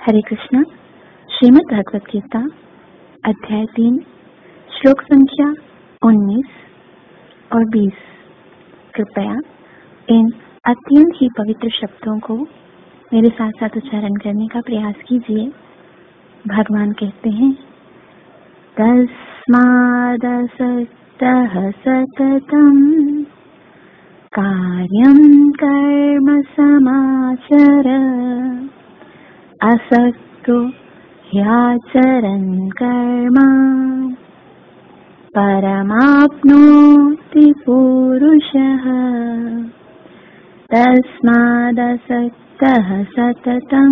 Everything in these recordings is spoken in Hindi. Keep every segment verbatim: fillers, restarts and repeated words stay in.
हरे कृष्णा। श्रीमद् भगवत गीता अध्याय तीन श्लोक संख्या उन्नीस और बीस। कृपया इन अत्यंत ही पवित्र शब्दों को मेरे साथ साथ उच्चारण करने का प्रयास कीजिए। भगवान कहते हैं, तस्मादसक्तः सततं कार्यं कर्म समाचर असक्तो ह्याचरन् कर्म परमाप्नोति पुरुषः। तस्मादसक्तः सततं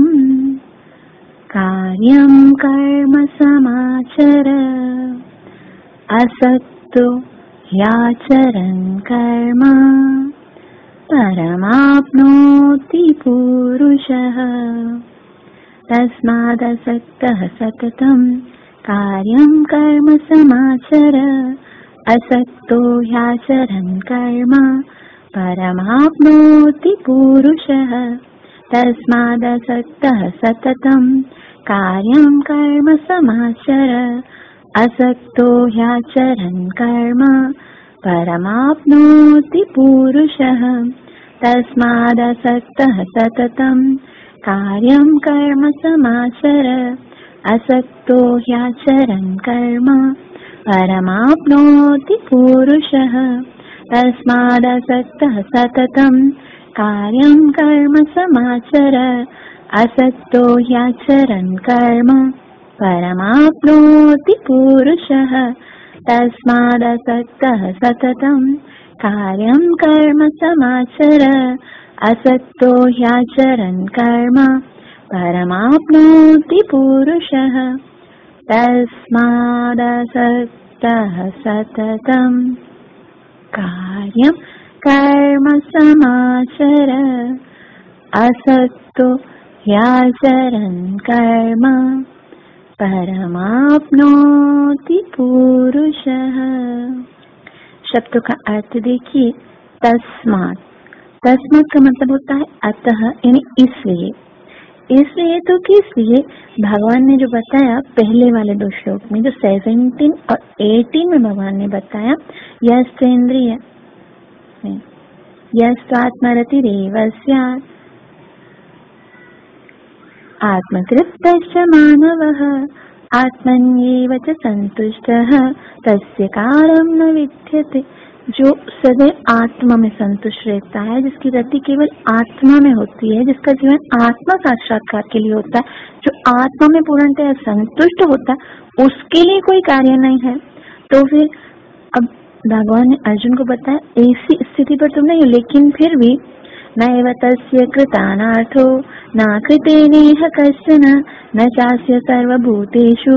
कार्यं कर्म समाचर असक्तो ह्याचरन् कर्म परमाप्नोति पुरुषः। तस्मादसक्तः सततं कार्यं कर्म समाचर असक्तो ह्याचरन् कर्म परमाप्नोति पुरुषः। तस्मादसक्तः सततं कार्यं कर्म समाचर असक्तो ह्याचरन् कर्म परमाप्नोति पुरुषः। तस्मादसक्तः सततं कार्यं कर्म समाचर असक्तो ह्याचरन् कर्म परमाप्नोति पुरुषः। तस्मादसक्तः सततं कार्यं कर्म समाचर असक्तो ह्याचरन् कर्म परमाप्नोति पुरुषः। तस्मादसक्तः सततं कार्यं कर्म समाचर असक्तो ह्याचरन् कर्म परमाप्नोति पुरुषः। तस्मादसक्तः सततं कार्यं कर्म समाचर असक्तो ह्याचरन् कर्म परमाप्नोति पुरुषः। शब्दों का अर्थ देखिए। तस्मात्, तस्मात् का मतलब होता है अतः, यानी इसलिए। इसलिए तो किस लिए? भगवान ने जो बताया पहले वाले दो श्लोक में, जो सेवनटीन और एटीन में भगवान ने बताया, यस्तेन्द्रिय यस्त्वात्मरतिरेव स्यात् आत्मतृप्तश्च मानवः आत्मन्येव च संतुष्टः तस्य कारं न विद्यते। जो सदैव आत्मा में संतुष्ट रहता है, जिसकी रति केवल आत्मा में होती है, जिसका जीवन आत्मा साक्षात्कार के लिए होता है, जो आत्मा में पूर्णतः संतुष्ट होता है, उसके लिए कोई कार्य नहीं है। तो फिर अब भगवान ने अर्जुन को बताया, ऐसी स्थिति पर तुम नहीं हो, लेकिन फिर भी नैव तस्य कृतानार्थो न कृतेनेह कश्चन न चास्य सर्वभूतेषु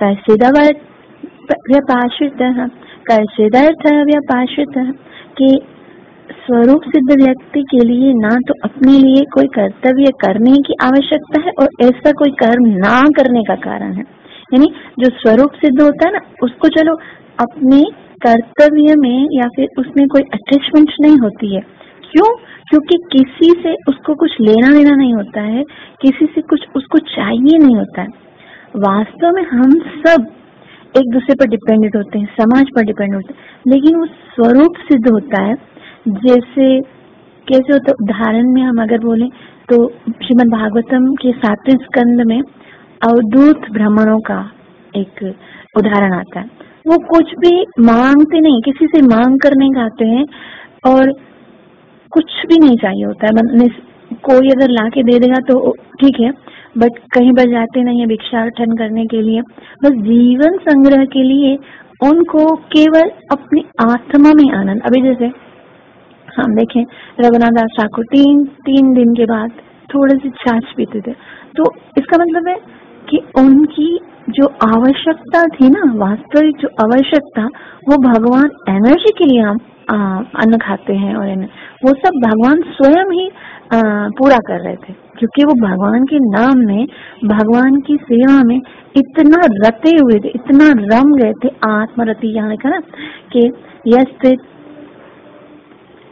कश्चिदव्यपाश्रितः कश्चिदर्थ व्यपाश्रितः। के स्वरूप सिद्ध व्यक्ति के लिए ना तो अपने लिए कोई कर्तव्य करने की आवश्यकता है और ऐसा कोई कर्म ना करने का कारण है। यानी जो स्वरूप सिद्ध होता है ना, उसको चलो अपने कर्तव्य में या फिर उसमें कोई अटैचमेंट नहीं होती है। क्यों? क्योंकि किसी से उसको कुछ लेना देना नहीं होता है, किसी से कुछ उसको चाहिए नहीं होता है। वास्तव में हम सब एक दूसरे पर डिपेंडेंट होते हैं, समाज पर डिपेंड होते हैं, लेकिन वो स्वरूप सिद्ध होता है। जैसे कैसे होता है? उदाहरण में हम अगर बोलें तो श्रीमद् भागवतम के सातवें स्कंद में अवधूत ब्राह्मणों का एक उदाहरण आता है। वो कुछ भी मांगते नहीं, किसी से मांग कर नहीं खाते हैं और कुछ भी नहीं चाहिए होता है। मतलब कोई अगर लाके दे देगा तो ठीक है, बट कहीं पर जाते नहीं है भिक्षाटन करने के लिए, बस जीवन संग्रह के लिए उनको केवल अपनी आत्मा में आनंद। अभी जैसे हम देखें, रघुनाथ दास ठाकुर तीन तीन दिन के बाद थोड़ी सी छाछ पीते थे, तो इसका मतलब है कि उनकी जो आवश्यकता थी ना, वास्तविक जो आवश्यकता, वो भगवान एनर्जी के लिए हम अन्न खाते हैं और वो सब भगवान स्वयं ही आ, पूरा कर रहे थे, क्योंकि वो भगवान के नाम में, भगवान की सेवा में इतना रते हुए थे, इतना रम गए थे। आत्मरति यहाँ लिखा ना कि यस्ते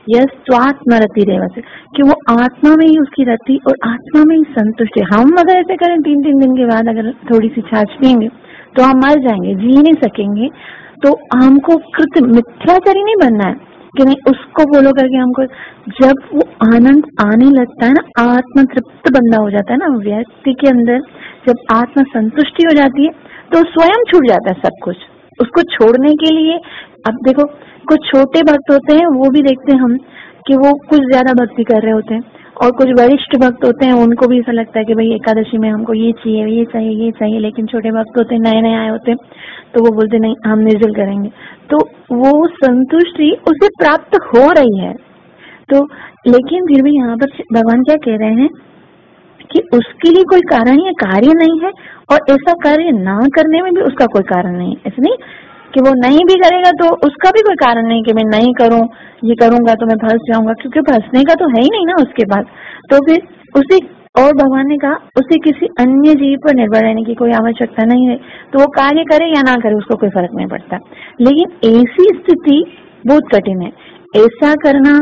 यस्त्वात्म रति रेवते, कि वो आत्मा में ही उसकी रति और आत्मा में ही संतुष्ट है। हम अगर ऐसे करें तीन तीन दिन के बाद अगर थोड़ी सी छाछ पियेंगे तो हम मर जाएंगे, जी नहीं सकेंगे। तो हमको कृत मिथ्याचारी नहीं बनना है कि नहीं उसको फॉलो करके हमको, जब वो आनंद आने लगता है ना, आत्म तृप्त बंदा हो जाता है ना व्यक्ति के अंदर, जब आत्म संतुष्टि हो जाती है तो स्वयं छूट जाता है सब कुछ। उसको छोड़ने के लिए, अब देखो कुछ छोटे भक्त होते हैं, वो भी देखते हैं हम कि वो कुछ ज्यादा भक्ति कर रहे होते हैं, और कुछ वरिष्ठ भक्त होते हैं, उनको भी ऐसा लगता है कि भाई एकादशी में हमको ये चाहिए ये चाहिए ये चाहिए, लेकिन छोटे भक्त होते हैं, नए नए आए होते हैं, तो वो बोलते नहीं हम निर्जल करेंगे। तो वो संतुष्टि उसे प्राप्त हो रही है, तो लेकिन फिर भी यहाँ पर भगवान क्या कह रहे हैं कि उसके लिए कोई कारण या कार्य नहीं है, और ऐसा कार्य ना करने में भी उसका कोई कारण नहीं है। इसलिए कि वो नहीं भी करेगा तो उसका भी कोई कारण नहीं कि मैं नहीं करूं, ये करूंगा तो मैं फंस जाऊंगा, क्योंकि फंसने का तो है ही नहीं ना उसके पास। तो फिर उसे, और भगवान ने कहा उसे किसी अन्य जीव पर निर्भर रहने की कोई आवश्यकता नहीं है, तो वो कार्य करे या ना करे उसको कोई फर्क नहीं पड़ता। लेकिन ऐसी स्थिति बहुत कठिन है, ऐसा करना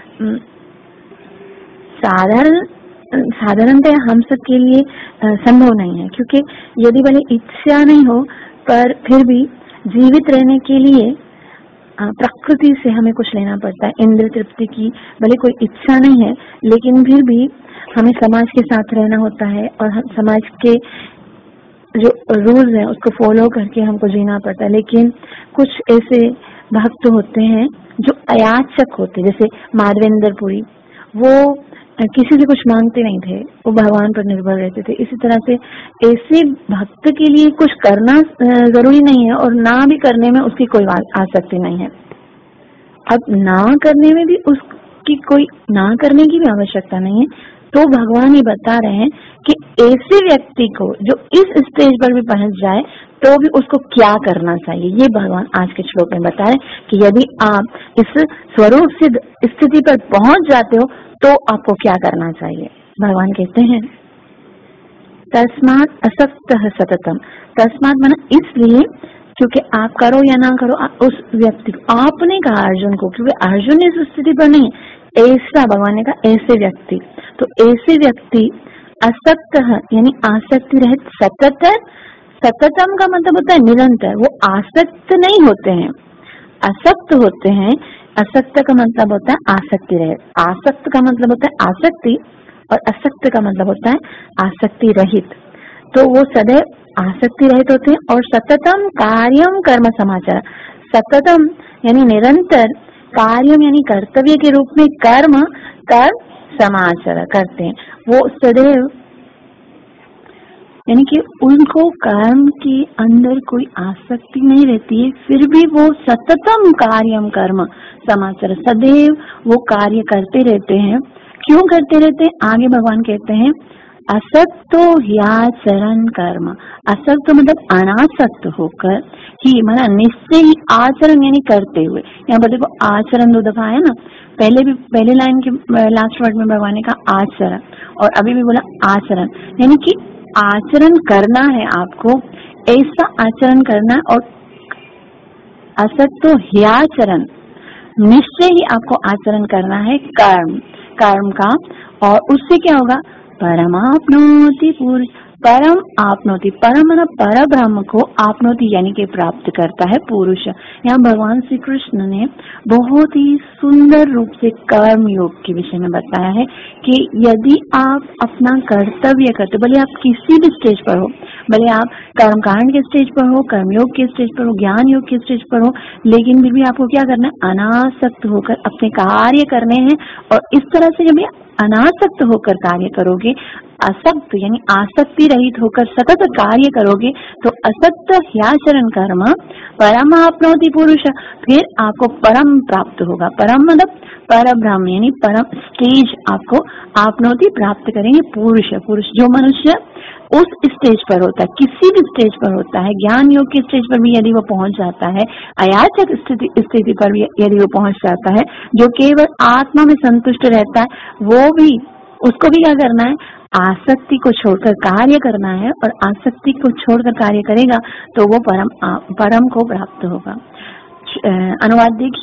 साधारण साधारणतः हम सब के लिए संभव नहीं है, क्योंकि यदि भले इच्छा नहीं हो पर फिर भी जीवित रहने के लिए प्रकृति से हमें कुछ लेना पड़ता है, इंद्र तृप्ति की भले कोई इच्छा नहीं है, लेकिन फिर भी हमें समाज के साथ रहना होता है, और समाज के जो रूल्स हैं उसको फॉलो करके हमको जीना पड़ता है। लेकिन कुछ ऐसे भक्त होते हैं जो अयाचक होते, जैसे माधवेंद्र पुरी, वो किसी से कुछ मांगते नहीं थे, वो भगवान पर निर्भर रहते थे। इसी तरह से ऐसे भक्त के लिए कुछ करना जरूरी नहीं है, और ना भी करने में उसकी कोई आसक्ति नहीं है। अब ना करने में भी उसकी कोई, ना करने की भी आवश्यकता नहीं है, तो भगवान ये बता रहे हैं कि ऐसे व्यक्ति को जो इस स्टेज पर भी पहुंच जाए तो भी उसको क्या करना चाहिए, ये भगवान आज के श्लोक में बता रहे हैं कि यदि आप इस स्वरूप सिद्ध स्थिति पर पहुंच जाते हो तो आपको क्या करना चाहिए। भगवान कहते हैं तस्मात् असक्तः सततम, तस्मात् माना इसलिए क्योंकि आप करो या ना करो उस व्यक्ति को, आपने कहा अर्जुन को, क्योंकि अर्जुन इस स्थिति पर नहीं, ऐसा भगवान ने कहा ऐसे व्यक्ति, तो ऐसे व्यक्ति असक्त यानी आसक्ति रहित, सतत, सततम का मतलब होता है निरंतर, वो आसक्त नहीं होते हैं, असक्त होते हैं। असक्त का मतलब होता है आसक्ति रहित, आसक्त का मतलब होता है आसक्ति, और असक्त का मतलब होता है आसक्ति रहित। तो वो सदैव आसक्ति रहित होते हैं, और सततम कार्यम कर्म समाचार, सततम यानी निरंतर, कार्यम यानी कर्तव्य के रूप में कर्म कर्म समाचार करते हैं। वो सदैव यानी कि उनको कर्म के अंदर कोई आसक्ति नहीं रहती है, फिर भी वो सततम कार्यम कर्म समाचार, सदैव वो कार्य करते रहते हैं। क्यों करते रहते हैं? आगे भगवान कहते हैं असक्तो ह्याचरण कर्म, असक्त मतलब अनासक्त होकर ही, माना निश्चय ही, आचरण यानी करते हुए। यहाँ पर देखो आचरण दो दफा है ना, पहले भी पहले लाइन के लास्ट वर्ड में भगवान ने कहा आचरण, और अभी भी बोला आचरण, यानी कि आचरण करना है आपको, ऐसा आचरण करना, और असक्तो ह्याचरण, निश्चय ही आपको आचरण करना है कर्म कर्म का, और उससे क्या होगा, परमाप्नोति पुरुष, परम आपनोति, परम मतलब पर ब्रह्म को, आपनोति यानी कि प्राप्त करता है पुरुष। यहाँ भगवान श्री कृष्ण ने बहुत ही सुंदर रूप से कर्म योग के विषय में बताया है कि यदि आप अपना कर्तव्य करते, भले आप किसी भी स्टेज पर हो, भले आप कर्म कांड के स्टेज पर हो, कर्मयोग के स्टेज पर हो, ज्ञान योग के स्टेज पर हो, लेकिन फिर भी आपको क्या करना है, अनासक्त होकर अपने कार्य करने हैं। और इस तरह से जब अनासक्त होकर कार्य करोगे, असक्त यानी आसक्ति रहित होकर सतत कार्य करोगे, तो असक्त ह्याचरण कर्म परम आपनोति पुरुष, फिर आपको परम प्राप्त होगा। परम मतलब पर ब्रह्म यानी परम स्टेज आपको आपनोति प्राप्त करेंगे पुरुष। पुरुष जो मनुष्य उस स्टेज पर होता है, किसी भी स्टेज पर होता है, ज्ञान योग के स्टेज पर भी यदि वो पहुंच जाता है, अयाचक स्थिति स्थिति पर भी यदि वो पहुंच जाता है, जो केवल आत्मा में संतुष्ट रहता है, वो भी, उसको भी क्या करना है, आसक्ति को छोड़कर कार्य करना है, और आसक्ति को छोड़कर कार्य करेगा तो वो परम परम को प्राप्त होगा। अनुवाद देखिए,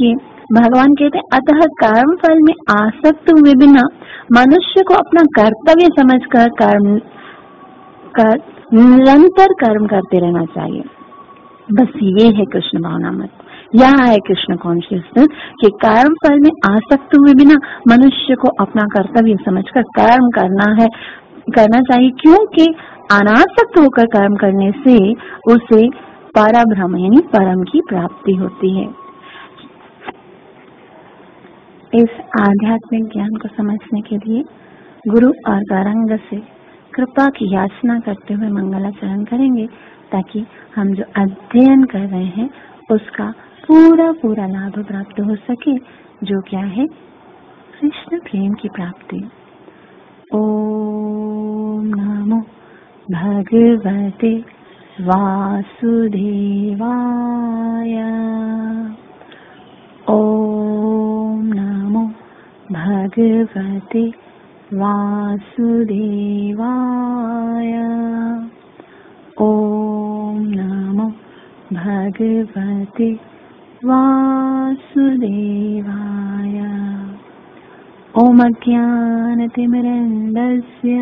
भगवान कहते हैं अतः कर्म फल में आसक्त हुए बिना मनुष्य को अपना कर्तव्य समझकर कर्म कर निरंतर कर्म करते रहना चाहिए। बस ये है कृष्ण भावनामृत, यह है कृष्ण कॉन्शियसनेस कि कर्म फल में आसक्त हुए बिना मनुष्य को अपना कर्तव्य समझकर कर्म करना है करना चाहिए, क्योंकि अनासक्त होकर कर्म करने से उसे परब्रह्म यानी परम की प्राप्ति होती है। इस आध्यात्मिक ज्ञान को समझने के लिए गुरु और गौरांग से कृपा की याचना करते हुए मंगलाचरण करेंगे, ताकि हम जो अध्ययन कर रहे हैं उसका पूरा पूरा लाभ प्राप्त हो सके, जो क्या है कृष्ण प्रेम की प्राप्ति। ओम नमो भगवते वासुदेवाय। ओम नमो भगवते वासुदेवाय। ओम नमो भगवते वासुदेवाय। ओम अज्ञानतिमिरन्दस्य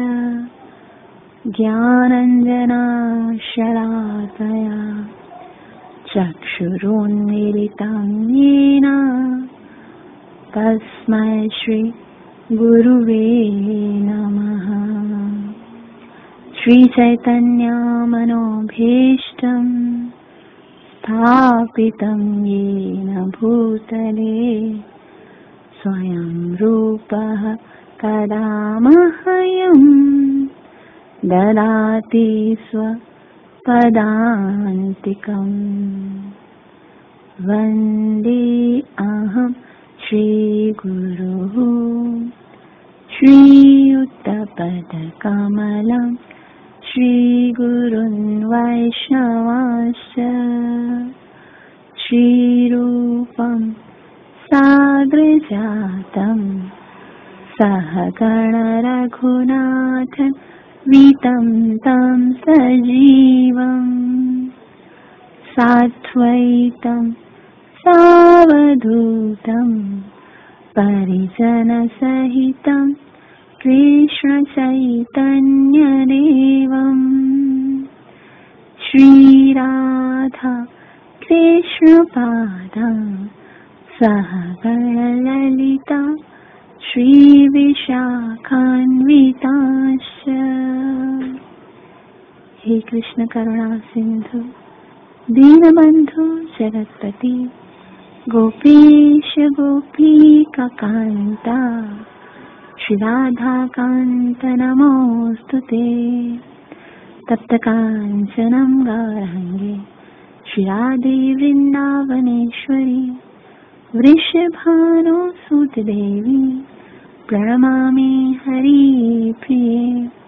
ज्ञानञ्जनशलाकया चक्षुरुन्मीलितं येन तस्मै श्री गुरुवे नमः। श्री चैतन्य मनोभीष्टं स्थापितं येन भूतले स्वयं रूपः कदा मह्यं ददाति स्वपदान्तिकम्। वन्दे अहं श्रीगुरुः श्रीयुतपदकमलं श्रीगुरुन् वैष्णवांश्च श्रीरूपं साग्रजातं सहगण रघुनाथं वितं तं सजीवं साद्वैतं सावधूतं परिजनसहितं कृष्णचैतन्यदेवं श्रीराधा कृष्णपादां सहगणललिता श्रीविशाखान्विताश्च। हे कृष्ण करुणा सिंधु दीनबंधु जगत्पति गोपीश गोपीका कांता श्री राधा कांत नमोस्तुते। तप्त कांचनं गौरांगे श्री राधे वृंदावनेश्वरी वृषभानुसुत देवी प्रणमामि हरिप्रिये।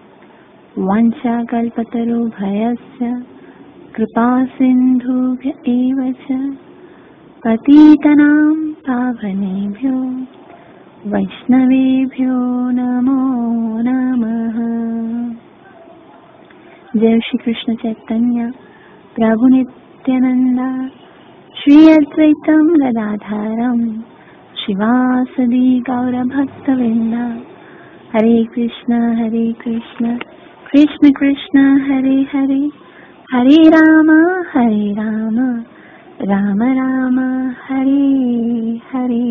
वाञ्छाकल्पतरुभ्यश्च कृपा सिन्धुभ्य एव च पतितनां पावनेभ्यो वैष्णवेभ्यो नमो नमः। जय श्री कृष्ण चैतन्य प्रभु नित्यानंद श्री अद्वैतं गदाधरं शिवासदि गौरभक्तवृंद। हरे कृष्ण हरे कृष्ण कृष्ण कृष्ण हरे हरे हरे राम हरे राम राम राम हरे हरे।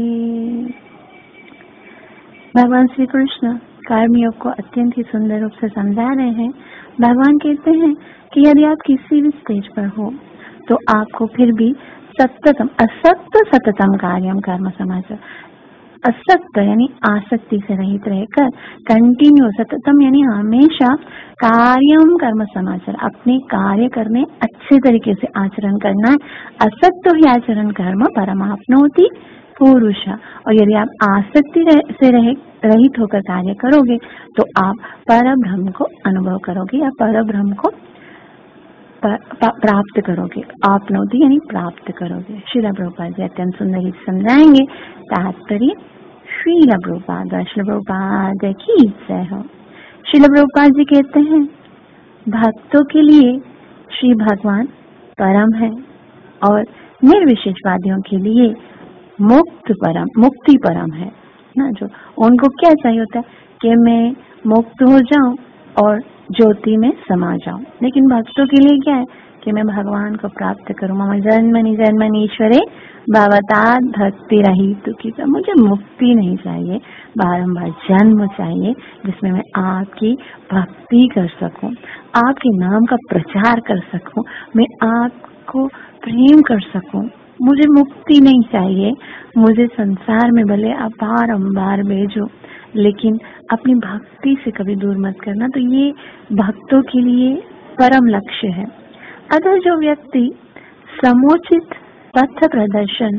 भगवान श्री कृष्ण कर्मयोग को अत्यंत ही सुंदर रूप से समझा रहे हैं। भगवान कहते हैं कि यदि आप किसी भी स्टेज पर हो तो आपको फिर भी सततम असक्त सततम कार्यम कर्म समाचार, असक्त यानी आसक्ति से रहित रहकर कंटिन्यू, सततम यानी हमेशा कार्यम कर्म समाचार, अपने कार्य करने अच्छे तरीके से आचरण करना है। असक्त ही आचरण कर्म परमाप्नोति पुरुष। और यदि आप आसक्ति से रहित होकर कार्य करोगे तो आप परब्रह्म को अनुभव करोगे या परब्रह्म को प्राप्त करोगे। आपनोति यानी प्राप्त करोगे। श्रील प्रभुपाद जी अत्यंत सुंदर ही समझाएंगे। तात्पर्य श्रील प्रभुपाद श्रील प्रभुपाद की जय हो। श्रील प्रभुपाद जी कहते हैं भक्तों के लिए श्री भगवान परम है और निर्विशेषवादियों के लिए मुक्त परम, मुक्ति परम है ना। जो उनको क्या चाहिए होता है कि मैं मुक्त हो जाऊं और ज्योति में समा जाऊं। लेकिन भक्तों के लिए क्या है कि मैं भगवान को प्राप्त करूं। मम जन्मनि जन्मनि ईश्वरे भवतात् भक्ति रहित दुखी। मुझे मुक्ति नहीं चाहिए, बारंबार जन्म चाहिए जिसमें मैं आपकी भक्ति कर सकूं, आपके नाम का प्रचार कर सकूं, मैं आपको प्रेम कर सकूं। मुझे मुक्ति नहीं चाहिए, मुझे संसार में भले आप बारंबार भेजो लेकिन अपनी भक्ति से कभी दूर मत करना। तो ये भक्तों के लिए परम लक्ष्य है। अगर जो व्यक्ति समुचित पथ प्रदर्शन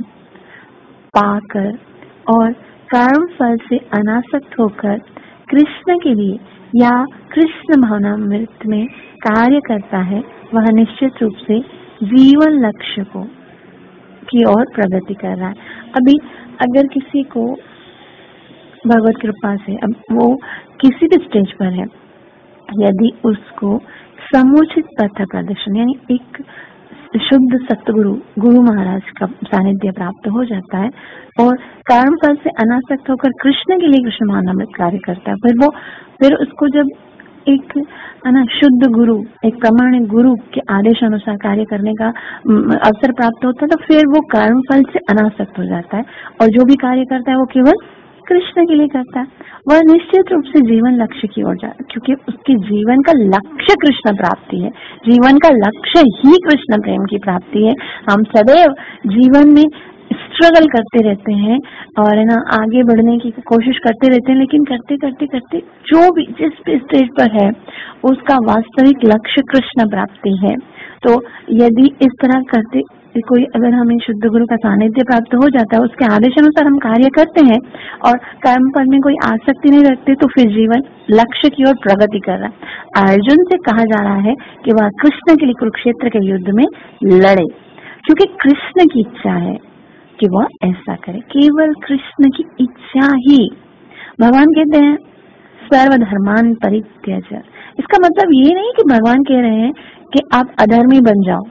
पाकर और कर्म फल से अनासक्त होकर कृष्ण के लिए या कृष्ण भावनामृत में कार्य करता है, वह निश्चित रूप से जीवन लक्ष्य को की ओर प्रगति कर रहा है। अभी अगर किसी को भगवत कृपा से, अब वो किसी भी स्टेज पर है, यदि उसको समुचित पथ प्रदर्शन यानी एक शुद्ध सतगुरु गुरु महाराज का सानिध्य प्राप्त हो जाता है और कर्म फल से अनासक्त होकर कृष्ण के लिए कृष्ण भावनामृत कार्य करता है, फिर वो फिर उसको जब एक है ना शुद्ध गुरु, एक प्रमाणिक गुरु के आदेश अनुसार कार्य करने का अवसर प्राप्त होता है, तो फिर वो कर्म फल से अनासक्त हो जाता है और जो भी कार्य करता है वो केवल कृष्ण के लिए करता है। वह निश्चित रूप से जीवन लक्ष्य की ओर जाता है, क्योंकि उसके जीवन का लक्ष्य कृष्ण प्राप्ति है। जीवन का लक्ष्य ही कृष्ण प्रेम की प्राप्ति है। हम सदैव जीवन में स्ट्रगल करते रहते हैं और है ना आगे बढ़ने की कोशिश करते रहते हैं, लेकिन करते करते करते जो भी जिस भी स्टेज पर है उसका वास्तविक लक्ष्य कृष्ण प्राप्ति है। तो यदि इस तरह करते कोई, अगर हमें शुद्ध गुरु का सानिध्य प्राप्त हो जाता है, उसके आदेश अनुसार हम कार्य करते हैं और कर्म फल में कोई आसक्ति नहीं रखते, तो फिर जीवन लक्ष्य की ओर प्रगति कर रहा है। अर्जुन से कहा जा रहा है कि वह कृष्ण के लिए कुरुक्षेत्र के युद्ध में लड़े, क्योंकि कृष्ण की इच्छा है कि वह ऐसा करे। केवल कृष्ण की इच्छा ही। भगवान कहते हैं सर्वधर्मान परित्यज। इसका मतलब ये नहीं कि भगवान कह रहे हैं कि आप अधर्मी बन जाओ।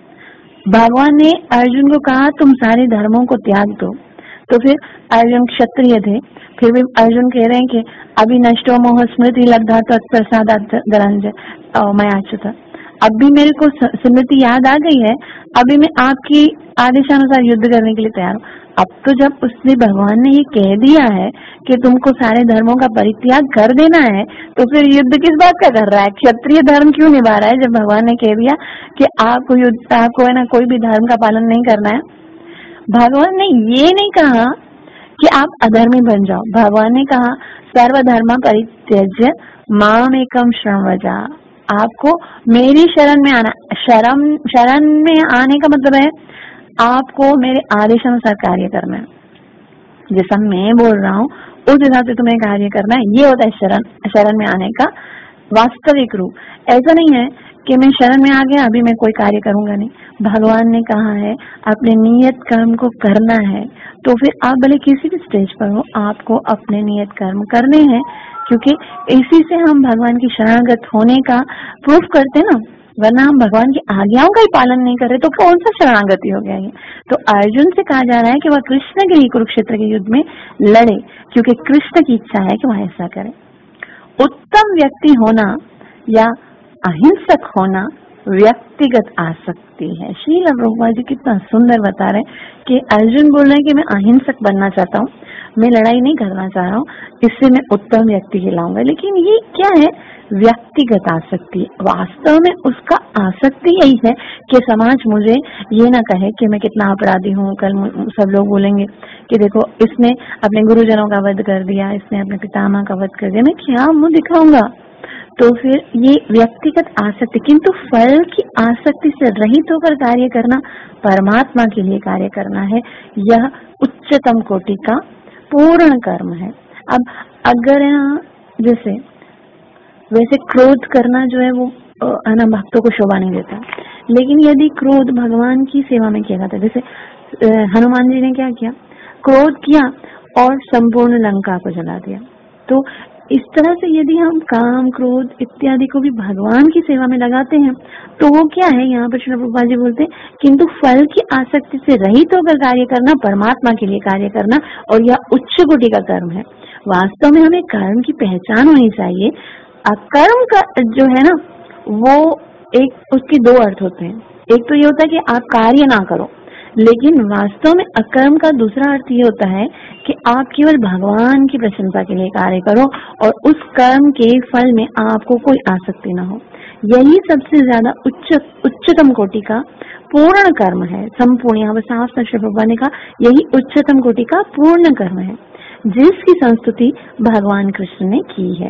भगवान ने अर्जुन को कहा तुम सारे धर्मों को त्याग दो, तो फिर अर्जुन क्षत्रिय थे, फिर भी अर्जुन कह रहे हैं कि अभी नष्टो मोह स्मृति लब्धा तत्प्रसादात् गरंज मयाच्युत। अब भी मेरे को स्मृति याद आ गई है, अभी मैं आपकी आदेशानुसार युद्ध करने के लिए तैयार हूँ। अब तो जब उसने भगवान ने ये कह दिया है कि तुमको सारे धर्मों का परित्याग कर देना है, तो फिर युद्ध किस बात का कर रहा है? क्षत्रिय धर्म क्यों निभा रहा है जब भगवान ने कह दिया कि आपको युद्ध आपको है ना कोई भी धर्म का पालन नहीं करना है। भगवान ने ये नहीं कहा कि आप अधर्मी बन जाओ, भगवान ने कहा सर्वधर्म परित्यज्य माम एकम शरणव्रजा। आपको मेरी शरण में आना। शरण शरण में आने का मतलब है आपको मेरे आदेश अनुसार कार्य करना है। जैसा मैं बोल रहा हूँ उस हिसाब से तुम्हें कार्य करना है। ये होता है शरण शरण में आने का वास्तविक रूप। ऐसा नहीं है कि मैं शरण में आ गया अभी मैं कोई कार्य करूंगा नहीं। भगवान ने कहा है अपने नियत कर्म को करना है, तो फिर आप भले किसी भी स्टेज पर हो आपको अपने नियत कर्म करने हैं, क्योंकि इसी से हम भगवान की शरणागत होने का प्रूफ करते हैं ना। वरना हम भगवान की आज्ञाओं का ही पालन नहीं कर रहे तो कौन सा शरणागति हो गया ये। तो अर्जुन से कहा जा रहा है कि वह कृष्ण के लिए कुरुक्षेत्र के युद्ध में लड़े, क्योंकि कृष्ण की इच्छा है कि वह ऐसा करे। उत्तम व्यक्ति होना या अहिंसक होना व्यक्तिगत आसक्ति है। श्रील प्रभुपाद जी कितना सुंदर बता रहे हैं कि अर्जुन बोल रहे हैं कि मैं अहिंसक बनना चाहता हूँ, मैं लड़ाई नहीं करना चाह रहा हूँ, इससे मैं उत्तम व्यक्ति कहलाऊंगा। लेकिन ये क्या है? व्यक्तिगत आसक्ति। वास्तव में उसका आसक्ति यही है कि समाज मुझे ये ना कहे कि मैं कितना अपराधी हूँ। कल सब लोग बोलेंगे कि देखो इसने अपने गुरुजनों का वध कर दिया, इसने अपने पितामह का वध कर दिया, मैं क्या मुंह दिखाऊंगा? तो फिर ये व्यक्तिगत आसक्ति। किंतु फल की आसक्ति से रहित होकर कार्य करना, परमात्मा के लिए कार्य करना है, यह उच्चतम कोटि का पूर्ण कर्म है। अब अगर यहाँ जैसे वैसे क्रोध करना जो है वो है ना भक्तों को शोभा नहीं देता, लेकिन यदि क्रोध भगवान की सेवा में किया जाता है, जैसे हनुमान जी ने क्या किया, क्रोध किया और संपूर्ण लंका को जला दिया। तो इस तरह से यदि हम काम, क्रोध इत्यादि को भी भगवान की सेवा में लगाते हैं तो वो क्या है, यहाँ पर श्रील प्रभुपाद जी बोलते हैं, किंतु फल की आसक्ति से रहित होकर कार्य करना परमात्मा के लिए कार्य करना, और यह उच्च कोटि का कर्म है। वास्तव में हमें कर्म की पहचान होनी चाहिए। अकर्म का जो है ना, वो एक उसके दो अर्थ होते हैं। एक तो ये होता है कि आप कार्य ना करो, लेकिन वास्तव में अकर्म का दूसरा अर्थ ये होता है कि आप केवल भगवान की प्रशंसा के लिए कार्य करो और उस कर्म के फल में आपको कोई आसक्ति ना हो। यही सबसे ज्यादा उच्च उच्चतम कोटि का पूर्ण कर्म है। संपूर्ण, यहाँ पर साफ साफ श्री प्रभुपाद ने कहा, यही उच्चतम कोटि का पूर्ण कर्म है जिसकी संस्तुति भगवान कृष्ण ने की है।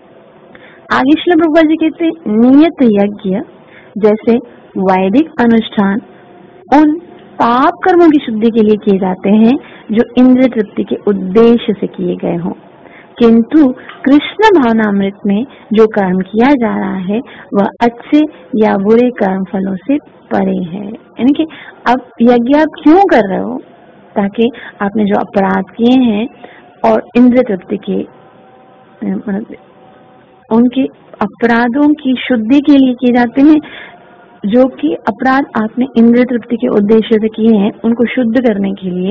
आगे श्री प्रभुपाद जी कहते हैं, नियत यज्ञ जैसे वैदिक अनुष्ठान उन पाप कर्मों की शुद्धि के लिए किए जाते हैं जो इंद्रिय तृप्ति के उद्देश्य से किए गए हों, किंतु कृष्ण भावनामृत में जो कर्म किया जा रहा है वह अच्छे या बुरे कर्म फलों से परे है। यानी कि अब यज्ञ आप क्यों कर रहे हो, ताकि आपने जो अपराध किए हैं और इंद्रिय तृप्ति के मतलब उनके अपराधों की शुद्धि के लिए किए जाते हैं। जो कि अपराध आपने इंद्रिय तृप्ति के उद्देश्य से किए हैं, उनको शुद्ध करने के लिए,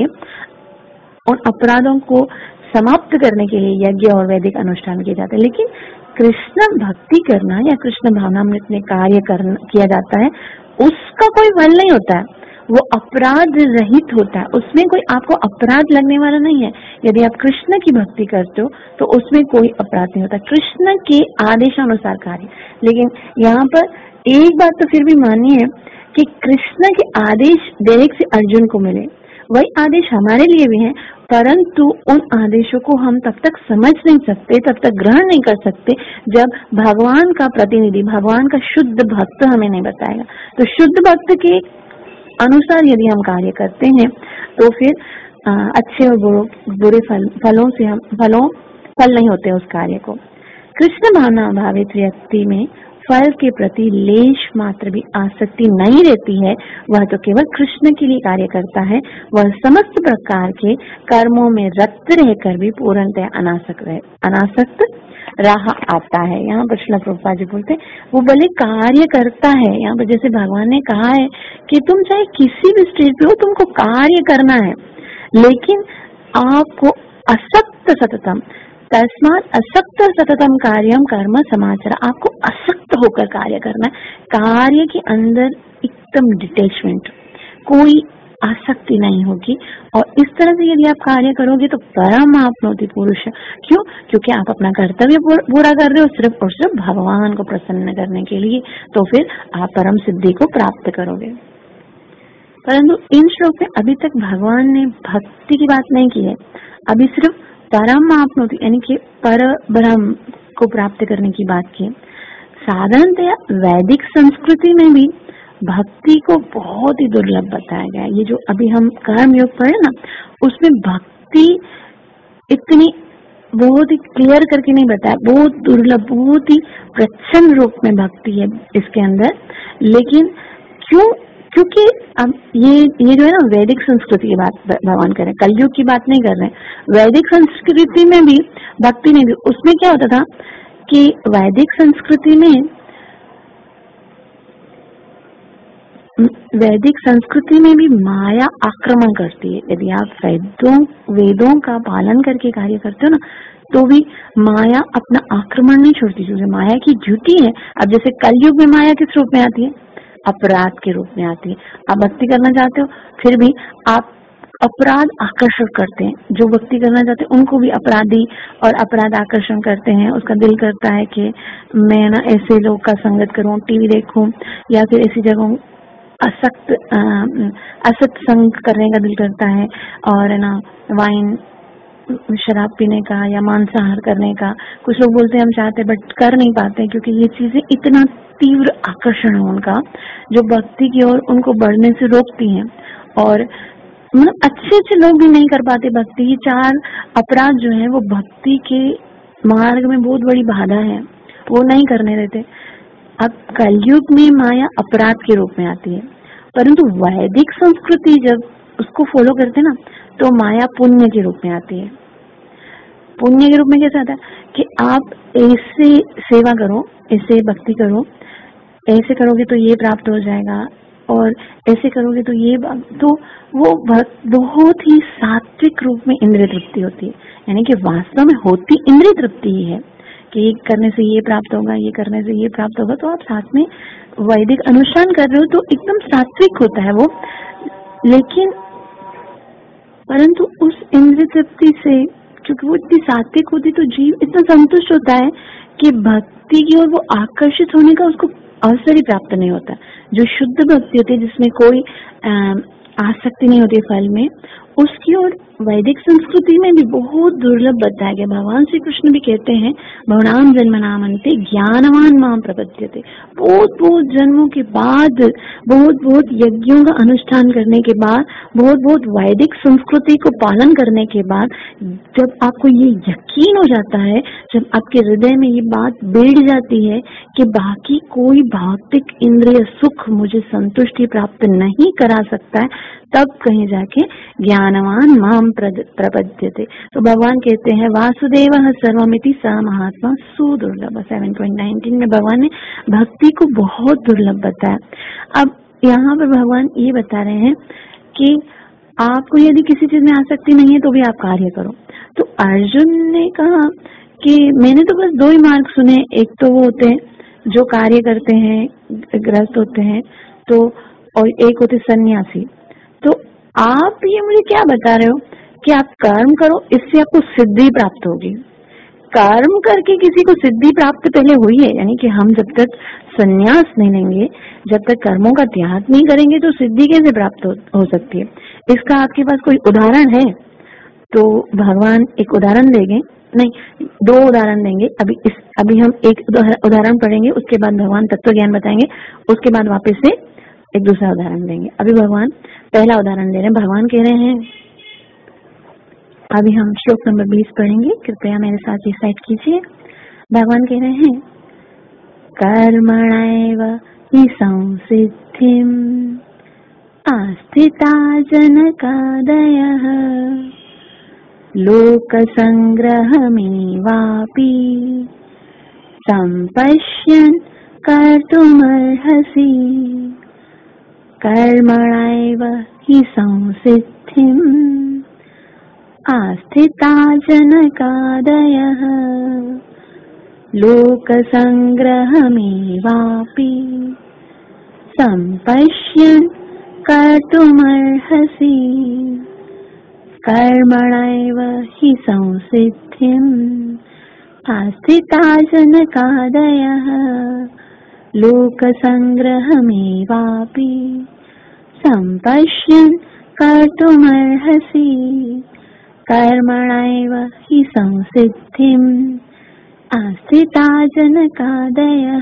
उन अपराधों को समाप्त करने के लिए यज्ञ और वैदिक अनुष्ठान किए जाते हैं। लेकिन कृष्ण भक्ति करना या कृष्ण भावनामृत में कार्य करना किया जाता है, उसका कोई फल नहीं होता है, वो अपराध रहित होता है, उसमें कोई आपको अपराध लगने वाला नहीं है। यदि आप कृष्ण की भक्ति करते हो तो उसमें कोई अपराध नहीं होता, कृष्ण के आदेशानुसार कार्य। लेकिन यहाँ पर एक बात तो फिर भी माननी है कि कृष्ण के आदेश डायरेक्ट से अर्जुन को मिले, वही आदेश हमारे लिए भी हैं, परंतु उन आदेशों को हम तब तक समझ नहीं सकते, तब तक ग्रहण नहीं कर सकते जब भगवान का प्रतिनिधि, भगवान का शुद्ध भक्त हमें नहीं बताएगा। तो शुद्ध भक्त के अनुसार यदि हम कार्य करते हैं तो फिर आ, अच्छे और बुरे फल, फलों से हम फलों फल नहीं होते उस कार्य को। कृष्ण भावना भावित व्यक्ति में फल के प्रति लेश मात्र भी आसक्ति नहीं रहती है, वह तो केवल कृष्ण के लिए कार्य करता है। वह समस्त प्रकार के कर्मों में रत रहकर भी पूर्णतः अनासक्त रहे अनासक्त रहा आता है। यहाँ पर श्रील प्रभुपाद जी बोलते हैं, वो भले कार्य करता है। यहाँ पर जैसे भगवान ने कहा है कि तुम चाहे किसी भी स्टेज पे हो, तुमको कार्य करना है, लेकिन आपको असक्त सततम तस्मात् असक्त सततम कार्यम कर्म समाचार, आपको असक्त होकर कार्य करना है। कार्य के अंदर एकदम डिटेचमेंट, कोई आसक्ति नहीं होगी। और इस तरह से यदि आप कार्य करोगे तो परम आपनोति पुरुष। क्यों? क्योंकि आप अपना कर्तव्य पूरा कर रहे हो सिर्फ और सिर्फ भगवान को प्रसन्न करने के लिए, तो फिर आप परम सिद्धि को प्राप्त करोगे। परंतु इन श्लोक में अभी तक भगवान ने भक्ति की बात नहीं की है, अभी सिर्फ परम आपनोति यानी कि पर ब्रह्म को प्राप्त करने की बात की। साधारणतया वैदिक संस्कृति में भी भक्ति को बहुत ही दुर्लभ बताया गया है। ये जो अभी हम कर्म योग पढ़े ना, उसमें भक्ति इतनी बहुत ही क्लियर करके नहीं बताया, बहुत दुर्लभ, बहुत ही प्रचंड रूप में भक्ति है इसके अंदर। लेकिन क्यों? क्योंकि अब ये ये जो है ना वैदिक संस्कृति की बात भगवान कर रहे हैं, कलयुग की बात नहीं कर रहे हैं। वैदिक संस्कृति में भी भक्ति नहीं थी। उसमें क्या होता था कि वैदिक संस्कृति में वैदिक संस्कृति में भी माया आक्रमण करती है। यदि आप वेदों वेदों का पालन करके कार्य करते हो ना, तो भी माया अपना आक्रमण नहीं छोड़ती, क्योंकि माया की ड्यूटी है। अब जैसे कलयुग में माया किस रूप में आती है? अपराध के रूप में आती है। आप भक्ति करना चाहते हो, फिर भी आप अपराध आकर्षण करते हैं। जो भक्ति करना चाहते हैं उनको भी अपराधी और अपराध आकर्षण करते हैं। उसका दिल करता है कि मैं ना ऐसे लोग का संगत करूं, टीवी देखूं, या फिर ऐसी जगहों असक्त असत संग करने का दिल करता है, और ना वाइन शराब पीने का या मांसाहार करने का। कुछ लोग बोलते हैं हम चाहते बट कर नहीं पाते, क्योंकि ये चीजें इतना तीव्र आकर्षण है उनका, जो भक्ति की ओर उनको बढ़ने से रोकती हैं। और मतलब अच्छे अच्छे लोग भी नहीं कर पाते भक्ति। ये चार अपराध जो है वो भक्ति के मार्ग में बहुत बड़ी बाधा है, वो नहीं करने देते। अब कलयुग में माया अपराध के रूप में आती है, परंतु वैदिक संस्कृति जब उसको फॉलो करते ना, तो माया पुण्य के रूप में आती है। पुण्य के रूप में कैसा आता है कि आप ऐसे सेवा करो, ऐसे भक्ति करो, ऐसे करोगे तो ये प्राप्त हो जाएगा, और ऐसे करोगे तो ये, तो वो बहुत ही सात्विक रूप में इंद्रिय तृप्ति होती है। यानी कि वास्तव में होती इंद्रिय तृप्ति ही है कि ये करने से ये प्राप्त होगा, ये करने से ये प्राप्त होगा। तो आप साथ में वैदिक अनुष्ठान कर रहे हो तो एकदम सात्विक होता है वो। लेकिन परंतु उस इंद्रिय तृप्ति से, क्योंकि वो इतनी सात्विक होती, तो जीव इतना संतुष्ट होता है कि भक्ति की ओर वो आकर्षित होने का उसको अवसर ही प्राप्त नहीं होता। जो शुद्ध भक्ति होती है, जिसमें कोई आसक्ति नहीं होती फल में, उसकी ओर वैदिक संस्कृति में भी बहुत दुर्लभ बताया गया। भगवान श्री कृष्ण भी कहते हैं, बहुनाम जन्मनामन्ते ज्ञानवान माम प्रपद्यते। बहुत बहुत जन्मों के बाद, बहुत बहुत यज्ञों का अनुष्ठान करने के बाद, बहुत बहुत वैदिक संस्कृति को पालन करने के बाद, जब आपको ये यकीन हो जाता है, जब आपके हृदय में ये बात बैठ जाती है कि बाकी कोई भौतिक इंद्रिय सुख मुझे संतुष्टि प्राप्त नहीं करा सकता है, तब कहीं जाके ज्ञानवान माम प्रपद्यते। तो भगवान कहते हैं वासुदेवः सर्वमिति स महात्मा सुदुर्लभ। सेवन पॉइंट नाइनटीन में भगवान ने भक्ति को बहुत दुर्लभ बताया। अब यहाँ पर भगवान ये बता रहे हैं कि आपको यदि किसी चीज में आसक्ति नहीं है तो भी आप कार्य करो। तो अर्जुन ने कहा कि मैंने तो बस दो ही मार्ग सुने, एक तो वो होते हैं जो कार्य करते हैं, ग्रस्त होते हैं, तो और एक होते सन्यासी। तो आप ये मुझे क्या बता रहे हो कि आप कर्म करो, इससे आपको सिद्धि प्राप्त होगी। कर्म करके किसी को सिद्धि प्राप्त पहले हुई है, यानी कि हम जब तक संन्यास नहीं लेंगे, जब तक कर्मों का त्याग नहीं करेंगे, तो सिद्धि कैसे प्राप्त हो, हो सकती है। इसका आपके पास कोई उदाहरण है? तो भगवान एक उदाहरण देंगे, नहीं दो उदाहरण देंगे। अभी इस अभी हम एक उदाहरण पढ़ेंगे, उसके बाद भगवान तत्व ज्ञान बताएंगे, उसके बाद वापस से एक दूसरा उदाहरण देंगे। अभी भगवान पहला उदाहरण दे रहे हैं। भगवान कह रहे हैं, अभी हम श्लोक नंबर बीस पढ़ेंगे, कृपया मेरे साथ रिसाइट कीजिए। भगवान कह रहे हैं, कर्मणैव हि संसिद्धिम् आस्थिता जनकादयः लोकसंग्रहमेवापि सम्पश्यन् कर्तुमर्हसि। कर्मणैव हि संसिद्धिम् आस्थिता जनकादयः लोकसंग्रहमेवापि सम्पश्यन् कर्तुमर्हसि। कर्मणैव हि संसिद्धिम् आस्थिता जनकादयः लोकसंग्रहमेवापि सम्पश्यन् कर्तुमर्हसि। कर्मणैव हि संसिद्धिम् आस्थिता जनकादयः